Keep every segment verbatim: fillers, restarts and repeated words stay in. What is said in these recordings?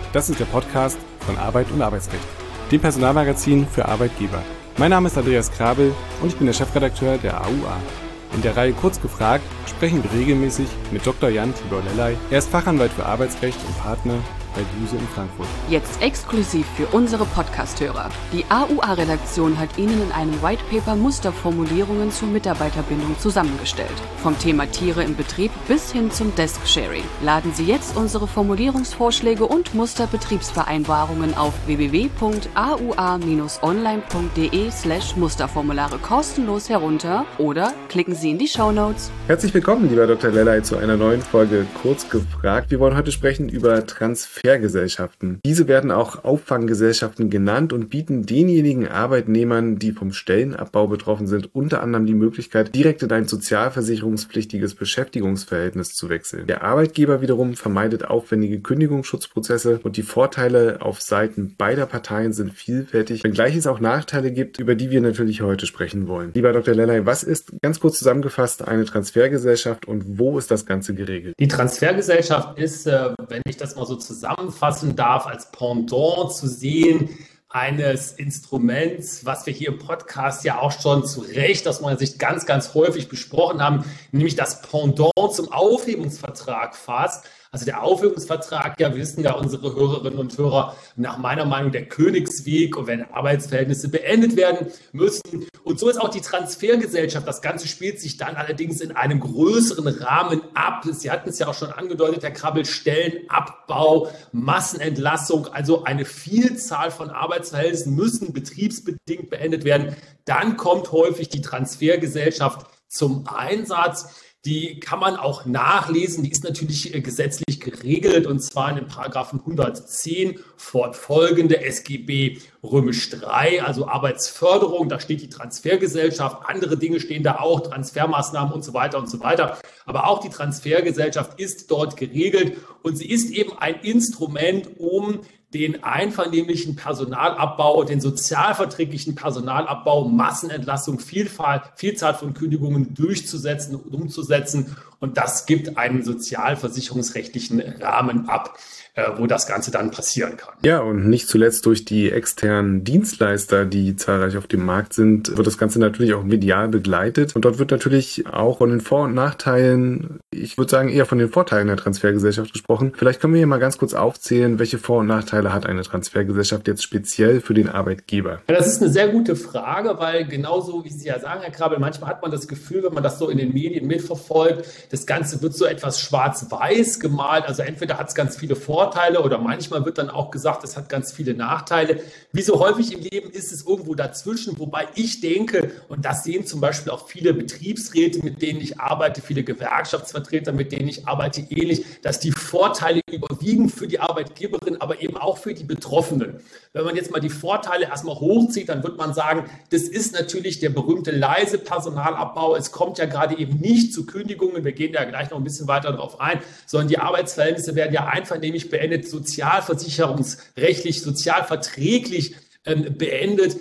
Das ist der Podcast von Arbeit und Arbeitsrecht, dem Personalmagazin für Arbeitgeber. Mein Name ist Andreas Krabel und ich bin der Chefredakteur der A U A. In der Reihe Kurz gefragt sprechen wir regelmäßig mit Doktor Jan Tibor Lellay. Er ist Fachanwalt für Arbeitsrecht und Partner bei Duse in Frankfurt. Jetzt exklusiv für unsere Podcast-Hörer. Die A U A-Redaktion hat Ihnen in einem White Paper Musterformulierungen zur Mitarbeiterbindung zusammengestellt. Vom Thema Tiere im Betrieb bis hin zum Desk-Sharing. Laden Sie jetzt unsere Formulierungsvorschläge und Musterbetriebsvereinbarungen auf w w w punkt a u a bindestrich online punkt d e slash Musterformulare kostenlos herunter oder klicken Sie in die Shownotes. Herzlich willkommen, lieber Doktor Lellay, zu einer neuen Folge Kurz gefragt. Wir wollen heute sprechen über Transfergesellschaften. Diese werden auch Auffanggesellschaften genannt und bieten denjenigen Arbeitnehmern, die vom Stellenabbau betroffen sind, unter anderem die Möglichkeit, direkt in ein sozialversicherungspflichtiges Beschäftigungsverhältnis zu wechseln. Der Arbeitgeber wiederum vermeidet aufwendige Kündigungsschutzprozesse und die Vorteile auf Seiten beider Parteien sind vielfältig, wenngleich es auch Nachteile gibt, über die wir natürlich heute sprechen wollen. Lieber Doktor Lellay, was ist ganz kurz zusammengefasst eine Transfergesellschaft und wo ist das Ganze geregelt? Die Transfergesellschaft ist, äh, wenn ich das mal so zusammenfassen darf, als Pendant zu sehen eines Instruments, was wir hier im Podcast ja auch schon zu Recht aus meiner Sicht ganz, ganz häufig besprochen haben, nämlich das Pendant zum Aufhebungsvertrag fast. Also der Aufhebungsvertrag, ja, wissen ja unsere Hörerinnen und Hörer, nach meiner Meinung der Königsweg, und wenn Arbeitsverhältnisse beendet werden müssen. Und so ist auch die Transfergesellschaft. Das Ganze spielt sich dann allerdings in einem größeren Rahmen ab. Sie hatten es ja auch schon angedeutet, Herr Krabel, Stellenabbau, Massenentlassung, also eine Vielzahl von Arbeitsverhältnissen müssen betriebsbedingt beendet werden. Dann kommt häufig die Transfergesellschaft zum Einsatz. Die kann man auch nachlesen, die ist natürlich gesetzlich geregelt, und zwar in den Paragraphen hundertzehn fortfolgende S G B römisch drei, also Arbeitsförderung, da steht die Transfergesellschaft, andere Dinge stehen da auch, Transfermaßnahmen und so weiter und so weiter. Aber auch die Transfergesellschaft ist dort geregelt und sie ist eben ein Instrument, um den einvernehmlichen Personalabbau, den sozialverträglichen Personalabbau, Massenentlassung, Vielfalt, Vielzahl von Kündigungen durchzusetzen und umzusetzen. Und das gibt einen sozialversicherungsrechtlichen Rahmen ab, wo das Ganze dann passieren kann. Ja, und nicht zuletzt durch die externen Dienstleister, die zahlreich auf dem Markt sind, wird das Ganze natürlich auch medial begleitet. Und dort wird natürlich auch von den Vor- und Nachteilen, ich würde sagen eher von den Vorteilen der Transfergesellschaft gesprochen. Vielleicht können wir hier mal ganz kurz aufzählen, welche Vor- und Nachteile hat eine Transfergesellschaft jetzt speziell für den Arbeitgeber? Ja, das ist eine sehr gute Frage, weil genauso wie Sie ja sagen, Herr Krabel, manchmal hat man das Gefühl, wenn man das so in den Medien mitverfolgt, das Ganze wird so etwas schwarz-weiß gemalt. Also entweder hat es ganz viele Vorteile oder manchmal wird dann auch gesagt, es hat ganz viele Nachteile. Wie so häufig im Leben ist es irgendwo dazwischen, wobei ich denke, und das sehen zum Beispiel auch viele Betriebsräte, mit denen ich arbeite, viele Gewerkschaftsvertreter, mit denen ich arbeite, ähnlich, dass die Vorteile überwiegen für die Arbeitgeberin, aber eben auch für die Betroffenen. Wenn man jetzt mal die Vorteile erstmal hochzieht, dann wird man sagen, das ist natürlich der berühmte leise Personalabbau. Es kommt ja gerade eben nicht zu Kündigungen. Wir gehen ja gleich noch ein bisschen weiter darauf ein, sondern die Arbeitsverhältnisse werden ja einvernehmlich beendet, sozialversicherungsrechtlich, sozialverträglich ähm, beendet.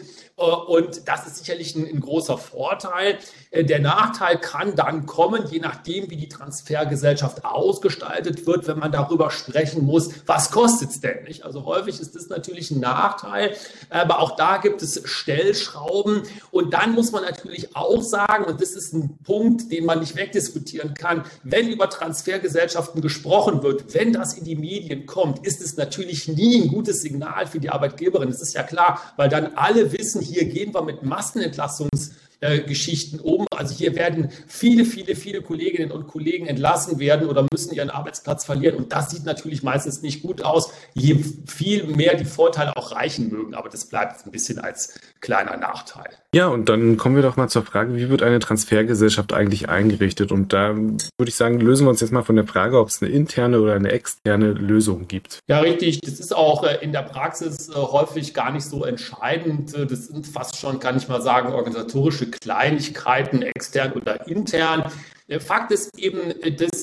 Und das ist sicherlich ein, ein großer Vorteil. Der Nachteil kann dann kommen, je nachdem, wie die Transfergesellschaft ausgestaltet wird, wenn man darüber sprechen muss, was kostet es denn nicht? Also häufig ist das natürlich ein Nachteil, aber auch da gibt es Stellschrauben. Und dann muss man natürlich auch sagen, und das ist ein Punkt, den man nicht wegdiskutieren kann, wenn über Transfergesellschaften gesprochen wird, wenn das in die Medien kommt, ist es natürlich nie ein gutes Signal für die Arbeitgeberin. Das ist ja klar, weil dann alle wissen, hier gehen wir mit Massenentlassungsgeschichten um. Also hier werden viele, viele, viele Kolleginnen und Kollegen entlassen werden oder müssen ihren Arbeitsplatz verlieren. Und das sieht natürlich meistens nicht gut aus, je viel mehr die Vorteile auch reichen mögen. Aber das bleibt ein bisschen als kleiner Nachteil. Ja, und dann kommen wir doch mal zur Frage, wie wird eine Transfergesellschaft eigentlich eingerichtet? Und da würde ich sagen, lösen wir uns jetzt mal von der Frage, ob es eine interne oder eine externe Lösung gibt. Ja, richtig. Das ist auch in der Praxis häufig gar nicht so entscheidend. Das sind fast schon, kann ich mal sagen, organisatorische Kleinigkeiten, extern oder intern. Fakt ist eben, dass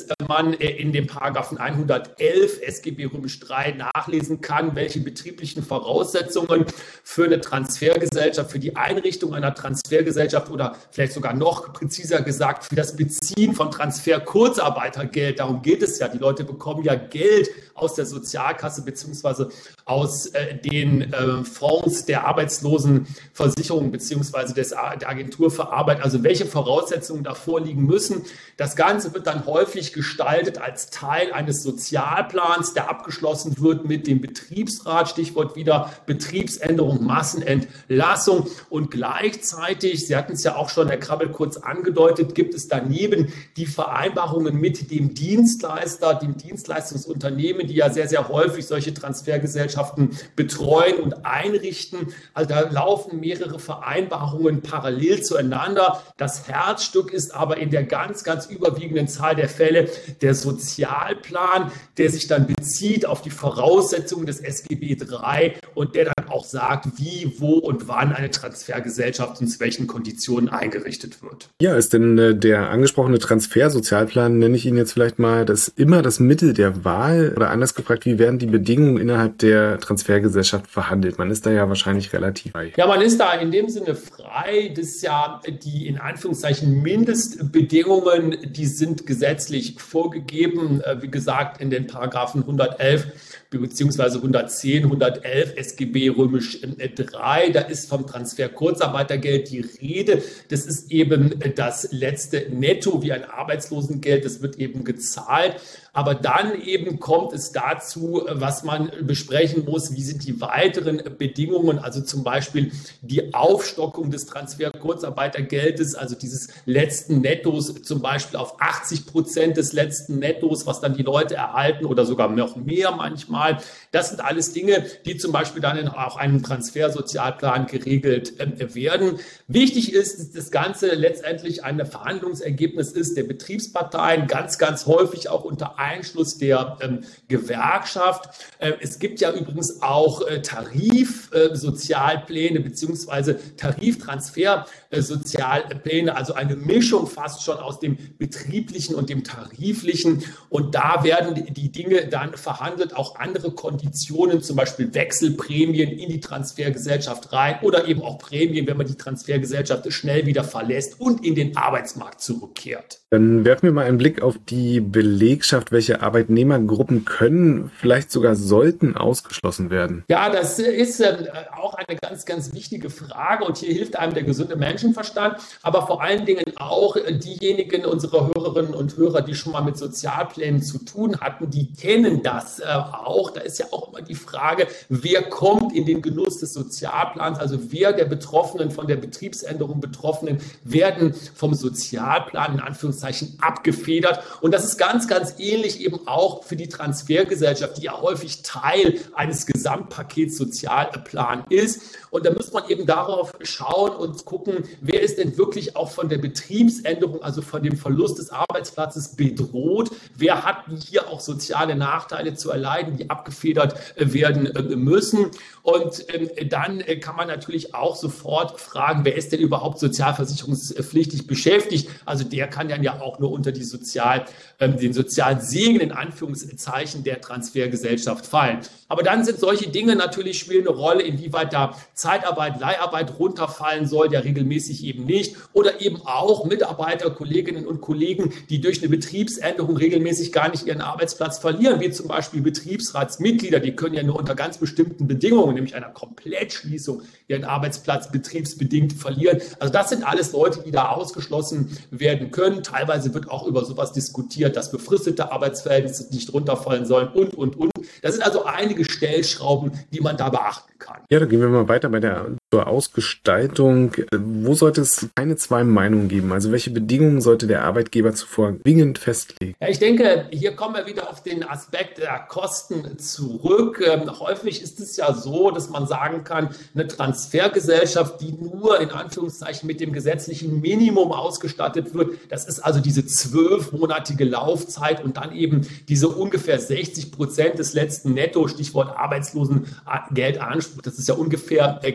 dass man in dem Paragraphen hundertelf S G B Römisch drei nachlesen kann, welche betrieblichen Voraussetzungen für eine Transfergesellschaft, für die Einrichtung einer Transfergesellschaft oder vielleicht sogar noch präziser gesagt für das Beziehen von Transfer-Kurzarbeitergeld, darum geht es ja, die Leute bekommen ja Geld aus der Sozialkasse beziehungsweise aus äh, den äh, Fonds der Arbeitslosenversicherung beziehungsweise des, der Agentur für Arbeit, also welche Voraussetzungen da vorliegen müssen. Das Ganze wird dann häufig gestaltet als Teil eines Sozialplans, der abgeschlossen wird mit dem Betriebsrat, Stichwort wieder Betriebsänderung, Massenentlassung und gleichzeitig, Sie hatten es ja auch schon, Herr Krabbel, kurz angedeutet, gibt es daneben die Vereinbarungen mit dem Dienstleister, dem Dienstleistungsunternehmen, die ja sehr, sehr häufig solche Transfergesellschaften betreuen und einrichten. Also da laufen mehrere Vereinbarungen parallel zueinander. Das Herzstück ist aber in der ganz, ganz überwiegenden Zahl der Fälle der Sozialplan, der sich dann bezieht auf die Voraussetzungen des S G B drei und der dann auch sagt, wie, wo und wann eine Transfergesellschaft und zu welchen Konditionen eingerichtet wird. Ja, ist denn äh, der angesprochene Transfersozialplan, nenne ich ihn jetzt vielleicht mal, das immer das Mittel der Wahl? Oder anders gefragt, wie werden die Bedingungen innerhalb der Transfergesellschaft verhandelt? Man ist da ja wahrscheinlich relativ frei. Ja, man ist da in dem Sinne frei. Das ist ja die in Anführungszeichen Mindestbedingungen, die sind gesetzlich vorgegeben. Wie gesagt, in den Paragraphen hundertelf beziehungsweise hundertzehn, hundertelf S G B Römisch drei. Da ist vom Transfer Kurzarbeitergeld die Rede. Das ist eben das letzte Netto wie ein Arbeitslosengeld. Das wird eben gezahlt. Aber dann eben kommt es dazu, was man besprechen muss, wie sind die weiteren Bedingungen, also zum Beispiel die Aufstockung des Transfer-Kurzarbeitergeldes, also dieses letzten Nettos zum Beispiel auf achtzig Prozent des letzten Nettos, was dann die Leute erhalten oder sogar noch mehr manchmal. Das sind alles Dinge, die zum Beispiel dann in auch einem Transfersozialplan geregelt äh, werden. Wichtig ist, dass das Ganze letztendlich ein Verhandlungsergebnis ist der Betriebsparteien, ganz, ganz häufig auch unter Einschluss der ähm, Gewerkschaft. Äh, es gibt ja übrigens auch äh, Tarifsozialpläne äh, beziehungsweise Tariftransfersozialpläne, äh, also eine Mischung fast schon aus dem betrieblichen und dem tariflichen. Und da werden die, die Dinge dann verhandelt, auch andere Konditionen, zum Beispiel Wechselprämien in die Transfergesellschaft rein oder eben auch Prämien, wenn man die Transfergesellschaft schnell wieder verlässt und in den Arbeitsmarkt zurückkehrt. Dann werfen wir mal einen Blick auf die Belegschaft. Welche Arbeitnehmergruppen können, vielleicht sogar sollten ausgeschlossen werden? Ja, das ist äh, auch eine ganz, ganz wichtige Frage und hier hilft einem der gesunde Menschenverstand, aber vor allen Dingen auch äh, diejenigen unserer Hörerinnen und Hörer, die schon mal mit Sozialplänen zu tun hatten, die kennen das äh, auch. Da ist ja auch immer die Frage, wer kommt in den Genuss des Sozialplans, also wer der Betroffenen, von der Betriebsänderung Betroffenen, werden vom Sozialplan in Anführungszeichen abgefedert. Und das ist ganz, ganz ähnlich eben auch für die Transfergesellschaft, die ja häufig Teil eines Gesamtpakets Sozialplan ist. Und da muss man eben darauf schauen und gucken, wer ist denn wirklich auch von der Betriebsänderung, also von dem Verlust des Arbeitsplatzes bedroht? Wer hat hier auch soziale Nachteile zu erleiden, die abgefedert werden müssen? Und dann kann man natürlich auch sofort fragen, wer ist denn überhaupt sozialversicherungspflichtig beschäftigt? Also der kann ja auch nur unter die Sozial, den sozialen Segen in Anführungszeichen der Transfergesellschaft fallen. Aber dann sind solche Dinge natürlich spielen eine Rolle, inwieweit da Zeitarbeit, Leiharbeit runterfallen soll, ja regelmäßig eben nicht. Oder eben auch Mitarbeiter, Kolleginnen und Kollegen, die durch eine Betriebsänderung regelmäßig gar nicht ihren Arbeitsplatz verlieren, wie zum Beispiel Betriebsratsmitglieder, die können ja nur unter ganz bestimmten Bedingungen, nämlich einer Komplettschließung, ihren Arbeitsplatz betriebsbedingt verlieren. Also das sind alles Leute, die da ausgeschlossen werden können. Teilweise wird auch über sowas diskutiert, dass befristete Arbeitsverhältnisse nicht runterfallen sollen und, und, und. Das sind also einige Stellschrauben, die man da beachten kann. Ja, da gehen wir mal weiter bei der zur Ausgestaltung. Wo sollte es keine zwei Meinungen geben? Also welche Bedingungen sollte der Arbeitgeber zuvor zwingend festlegen? Ja, ich denke, hier kommen wir wieder auf den Aspekt der Kosten zurück. Ähm, häufig ist es ja so, dass man sagen kann, eine Transfergesellschaft, die nur in Anführungszeichen mit dem gesetzlichen Minimum ausgestattet wird, das ist also diese zwölfmonatige Laufzeit und dann eben diese ungefähr sechzig Prozent des letzten Netto, Stichwort Arbeitslosengeldanspruch, das ist ja ungefähr äh, gleich.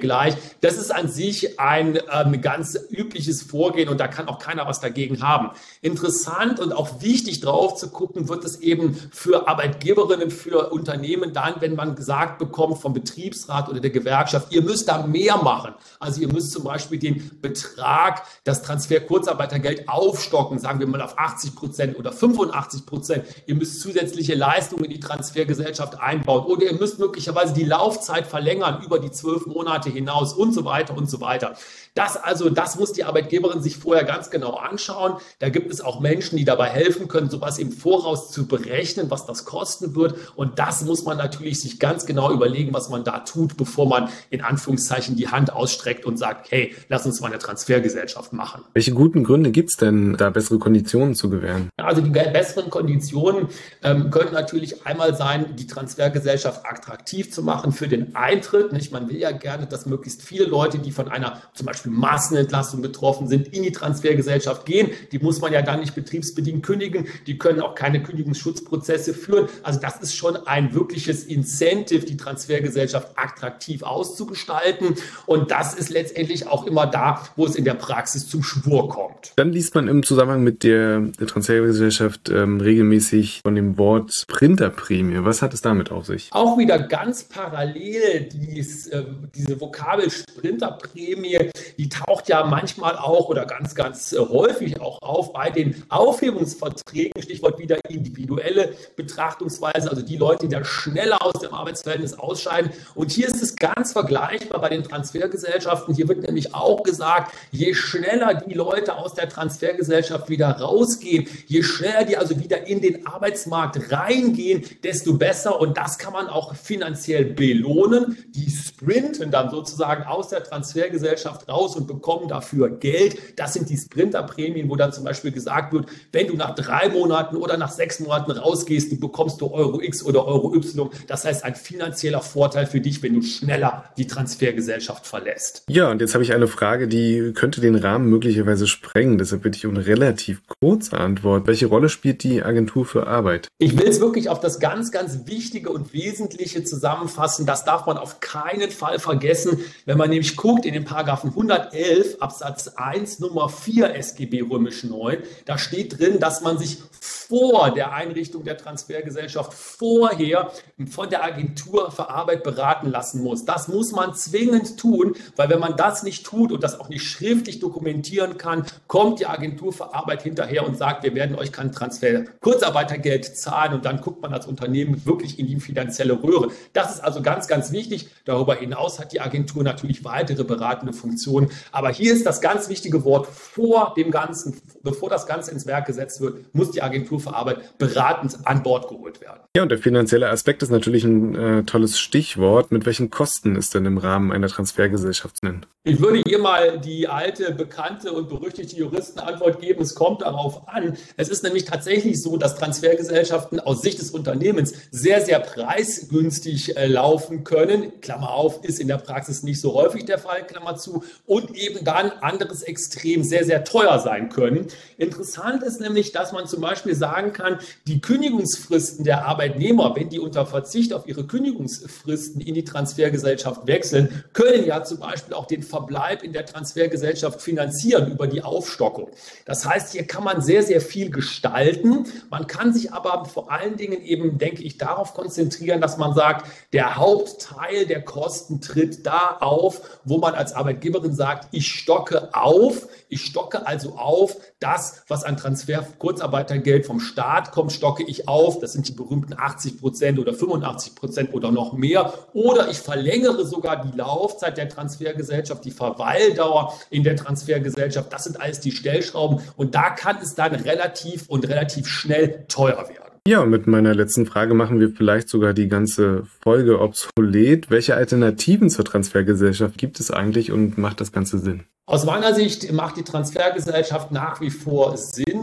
das ist an sich ein ähm, ganz übliches Vorgehen und da kann auch keiner was dagegen haben. Interessant und auch wichtig drauf zu gucken, wird es eben für Arbeitgeberinnen, für Unternehmen dann, wenn man gesagt bekommt vom Betriebsrat oder der Gewerkschaft, ihr müsst da mehr machen. Also ihr müsst zum Beispiel den Betrag, das Transfer-Kurzarbeitergeld aufstocken, sagen wir mal auf achtzig Prozent oder fünfundachtzig Prozent. Ihr müsst zusätzliche Leistungen in die Transfergesellschaft einbauen oder ihr müsst möglicherweise die Laufzeit verlängern über die zwölf Monate hinaus und so weiter und so weiter. Das also, das muss die Arbeitgeberin sich vorher ganz genau anschauen. Da gibt es auch Menschen, die dabei helfen können, sowas im Voraus zu berechnen, was das kosten wird. Und das muss man natürlich sich ganz genau überlegen, was man da tut, bevor man in Anführungszeichen die Hand ausstreckt und sagt, hey, lass uns mal eine Transfergesellschaft machen. Welche guten Gründe gibt es denn, da bessere Konditionen zu gewähren? Also die besseren Konditionen ähm, können natürlich einmal sein, die Transfergesellschaft attraktiv zu machen für den Eintritt. Nicht? Man will ja gerne, dass möglichst viele Leute, die von einer zum Beispiel Massenentlassung betroffen sind, in die Transfergesellschaft gehen. Die muss man ja dann nicht betriebsbedingt kündigen. Die können auch keine Kündigungsschutzprozesse führen. Also das ist schon ein wirkliches Incentive, die Transfergesellschaft attraktiv auszugestalten. Und das ist letztendlich auch immer da, wo es in der Praxis zum Schwur kommt. Dann liest man im Zusammenhang mit der Transfergesellschaft ähm, regelmäßig von dem Wort Sprinterprämie. Was hat es damit auf sich? Auch wieder ganz parallel dies, äh, diese Vokabel Sprinterprämie, die taucht ja manchmal auch oder ganz, ganz äh, häufig auch auf bei den Aufhebungsverträgen, Stichwort wieder individuelle Betrachtungsweise, also die Leute, die da schneller aus dem Arbeitsverhältnis ausscheiden. Und hier ist es ganz vergleichbar bei den Transfergesellschaften. Hier wird nämlich auch gesagt, je schneller die Leute aus der Transfergesellschaft wieder rausgehen, je schneller die also wieder in den Arbeitsmarkt reingehen, desto besser. Und das kann man auch finanziell belohnen. Die sprinten dann sozusagen aus der Transfergesellschaft raus und bekommen dafür Geld. Das sind die Sprinterprämien, wo dann zum Beispiel gesagt wird, wenn du nach drei Monaten oder nach sechs Monaten rausgehst, du bekommst du Euro X oder Euro Y. Das heißt, ein finanzieller Vorteil für dich, wenn du schneller die Transfergesellschaft verlässt. Ja, und jetzt habe ich eine Frage, die könnte den Rahmen möglicherweise sprengen. Deshalb bitte ich um eine relativ kurze Antwort. Welche Rolle spielt die Agentur für Arbeit? Ich will es wirklich auf das ganz, ganz Wichtige und Wesentliche zusammenfassen. Das darf man auf keinen Fall vergessen. Wenn man nämlich guckt in den Paragraphen hundertelf Absatz eins Nummer vier S G B römisch neun, da steht drin, dass man sich vor der Einrichtung der Transfergesellschaft vorher von der Agentur für Arbeit beraten lassen muss. Das muss man zwingend tun, weil wenn man das nicht tut und das auch nicht schriftlich dokumentieren kann, kommt die Agentur für Arbeit hinterher und sagt, wir werden euch kein Transfer Kurzarbeitergeld zahlen und dann guckt man als Unternehmen wirklich in die finanzielle Röhre. Das ist also ganz, ganz wichtig. Darüber hinaus hat die Agentur natürlich weitere beratende Funktionen. Aber hier ist das ganz wichtige Wort vor dem Ganzen, bevor das Ganze ins Werk gesetzt wird, muss die Agentur für Arbeit beratend an Bord geholt werden. Ja, und der finanzielle Aspekt ist natürlich ein äh, tolles Stichwort. Mit welchen Kosten ist denn im Rahmen einer Transfergesellschaft zu nennen? Ich würde hier mal die alte, bekannte und berüchtigte Juristenantwort geben. Es kommt darauf an. Es ist nämlich tatsächlich so, dass Transfergesellschaften aus Sicht des Unternehmens sehr, sehr preisgünstig äh, laufen können. Klammer auf, ist in der Praxis nicht so häufig der Fall, Klammer zu. Und eben dann anderes Extrem sehr, sehr teuer sein können. Interessant ist nämlich, dass man zum Beispiel sagen kann, die Kündigungsfristen der Arbeitnehmer, wenn die unter Verzicht auf ihre Kündigungsfristen in die Transfergesellschaft wechseln, können ja zum Beispiel auch den Verbleib in der Transfergesellschaft finanzieren über die Aufstockung. Das heißt, hier kann man sehr, sehr viel gestalten. Man kann sich aber vor allen Dingen eben, denke ich, darauf konzentrieren, dass man sagt, der Hauptteil der Kosten tritt da auf, wo man als Arbeitgeberin sagt, ich stocke auf, ich stocke also auf, das, was an Transfer-Kurzarbeitergeld vom Staat kommt, stocke ich auf. Das sind die berühmten achtzig Prozent oder fünfundachtzig Prozent oder noch mehr. Oder ich verlängere sogar die Laufzeit der Transfergesellschaft, die Verweildauer in der Transfergesellschaft. Das sind alles die Stellschrauben. Und da kann es dann relativ und relativ schnell teuer werden. Ja, und mit meiner letzten Frage machen wir vielleicht sogar die ganze Folge obsolet. Welche Alternativen zur Transfergesellschaft gibt es eigentlich und macht das Ganze Sinn? Aus meiner Sicht macht die Transfergesellschaft nach wie vor Sinn,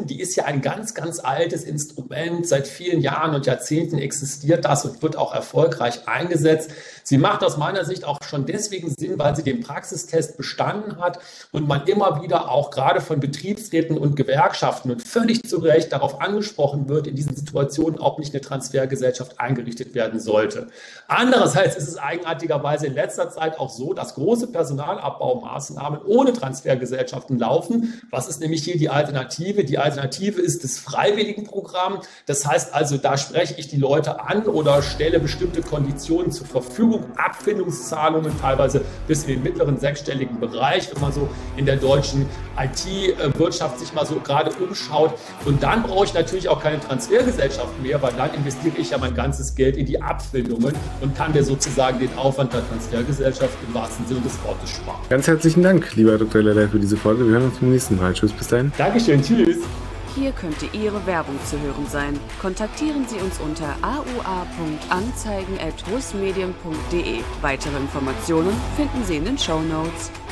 die ist ja ein ganz, ganz altes Instrument. Seit vielen Jahren und Jahrzehnten existiert das und wird auch erfolgreich eingesetzt. Sie macht aus meiner Sicht auch schon deswegen Sinn, weil sie den Praxistest bestanden hat und man immer wieder auch gerade von Betriebsräten und Gewerkschaften und völlig zu Recht darauf angesprochen wird, in diesen Situationen auch nicht eine Transfergesellschaft eingerichtet werden sollte. Andererseits ist es eigenartigerweise in letzter Zeit auch so, dass große Personalabbaumaßnahmen ohne Transfergesellschaften laufen. Was ist nämlich hier die Alternative? Die Alternative ist das Freiwilligenprogramm. Das heißt also, da spreche ich die Leute an oder stelle bestimmte Konditionen zur Verfügung, Abfindungszahlungen teilweise bis in den mittleren sechsstelligen Bereich, wenn man so in der deutschen I T-Wirtschaft sich mal so gerade umschaut. Und dann brauche ich natürlich auch keine Transfergesellschaft mehr, weil dann investiere ich ja mein ganzes Geld in die Abfindungen und kann mir sozusagen den Aufwand der Transfergesellschaft im wahrsten Sinne des Wortes sparen. Ganz herzlichen Dank, lieber Herr Doktor Lellay, für diese Folge. Wir hören uns beim nächsten Mal. Tschüss, bis dahin. Dankeschön, tschüss. Hier könnte Ihre Werbung zu hören sein. Kontaktieren Sie uns unter a u a punkt anzeigen at rusmedien punkt de. Weitere Informationen finden Sie in den Shownotes.